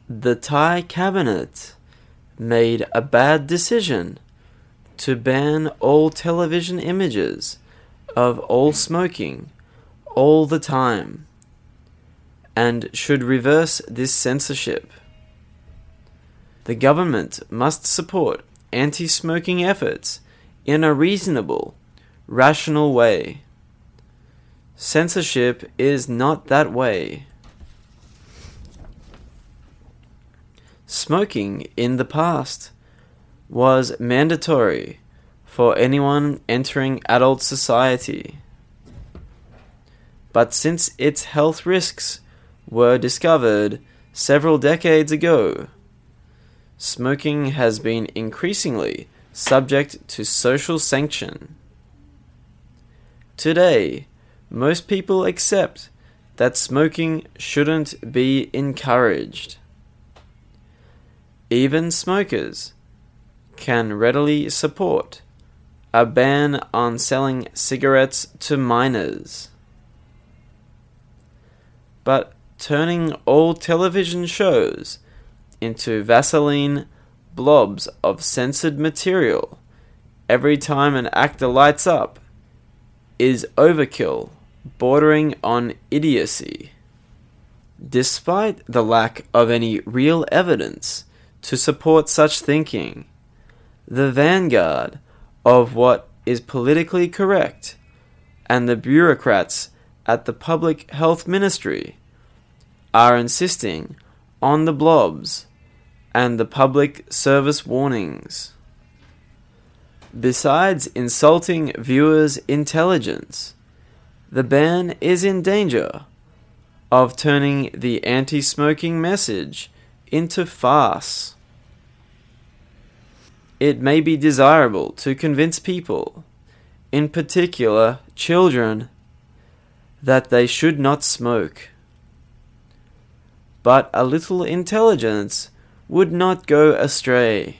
The Thai cabinet made a bad decision to ban all television images of all smoking all the time, and should reverse this censorship. The government must support anti-smoking efforts in a reasonable, rational way. Censorship is not that way. Smoking in the past was mandatory for anyone entering adult society. But since its health risks were discovered several decades ago, smoking has been increasingly subject to social sanction. Today, most people accept that smoking shouldn't be encouraged. Even smokers can readily support a ban on selling cigarettes to minors. But turning all television shows into Vaseline blobs of censored material every time an actor lights up is overkill, bordering on idiocy. Despite the lack of any real evidence to support such thinking, the vanguard of what is politically correct and the bureaucrats at the Public Health Ministry are insisting on the blobs and the public service warnings. Besides insulting viewers' intelligence, the ban is in danger of turning the anti-smoking message into farce. It may be desirable to convince people, in particular children, that they should not smoke. But a little intelligence would not go astray.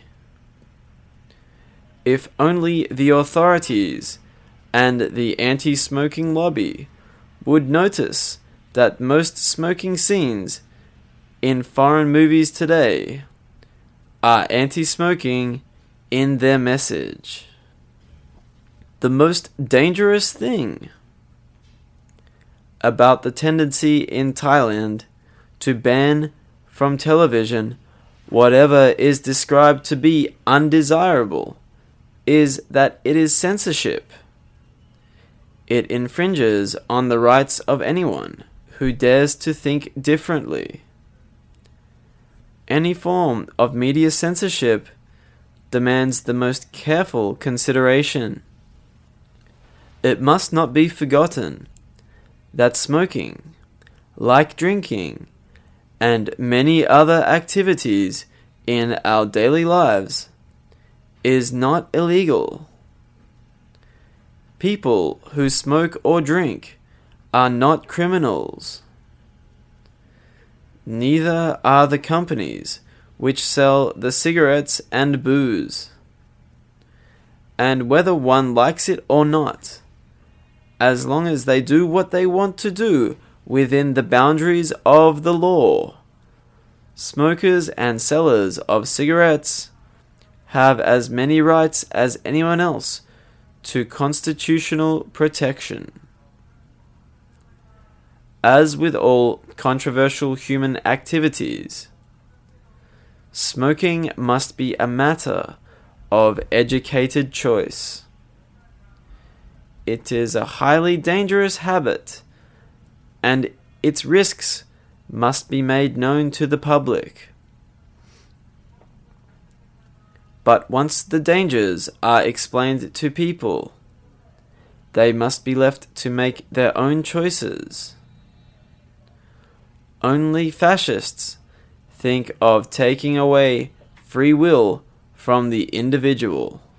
If only the authorities and the anti-smoking lobby would notice that most smoking scenes in foreign movies today are anti-smoking in their message. The most dangerous thing about the tendency in Thailand to ban from television whatever is described to be undesirable is that it is censorship. It infringes on the rights of anyone who dares to think differently. Any form of media censorship demands the most careful consideration. It must not be forgotten that smoking, like drinking, and many other activities in our daily lives, is not illegal. People who smoke or drink are not criminals. Neither are the companies which sell the cigarettes and booze. And whether one likes it or not, as long as they do what they want to do within the boundaries of the law, smokers and sellers of cigarettes have as many rights as anyone else to constitutional protection. As with all controversial human activities, smoking must be a matter of educated choice. It is a highly dangerous habit, and its risks must be made known to the public. But once the dangers are explained to people, they must be left to make their own choices. Only fascists think of taking away free will from the individual.